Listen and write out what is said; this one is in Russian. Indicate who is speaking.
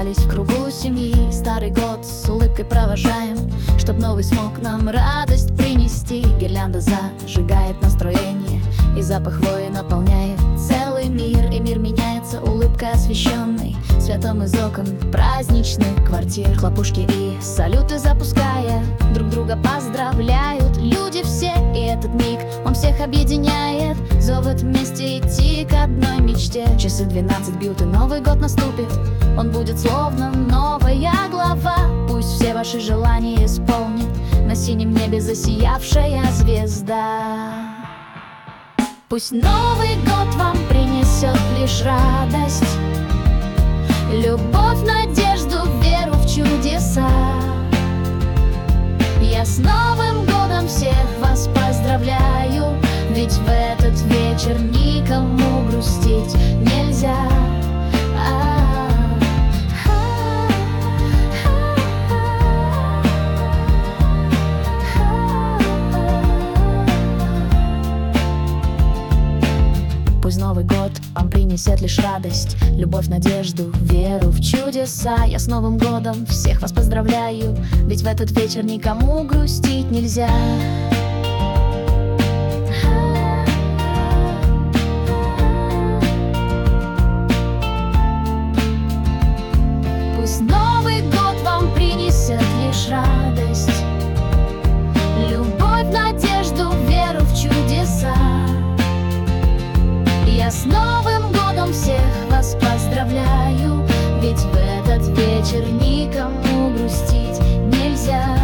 Speaker 1: собрались в кругу семьи. Старый год с улыбкой провожаем, чтоб новый смог нам радость принести. Гирлянда зажигает настроение, и запах хвои наполняет целый мир. И мир меняется улыбкой освещенной, светом из окон праздничных квартир. Хлопушки и салюты запуская, друг друга поздравляют люди все. И этот миг, он всех объединяет, зовет вместе идти к одной мечте. Часы 12 бьют, и Новый год наступит. Он будет словно новая глава. Пусть все ваши желания исполнит на синем небе засиявшая звезда. Пусть Новый год вам принесет лишь радость, любовь, надежду, веру в чудеса. Я с Новым годом всех вас поздравляю, ведь в этот вечер никому грустить нельзя. Пусть Новый год вам принесет лишь радость, любовь, надежду, веру в чудеса. Я с Новым годом всех вас поздравляю, ведь в этот вечер никому грустить нельзя. Пусть Новый год вам принесет лишь радость, любовь, надежду, веру в чудеса. Я с Новым годом всех вас поздравляю, ведь в этот вечер никому грустить нельзя.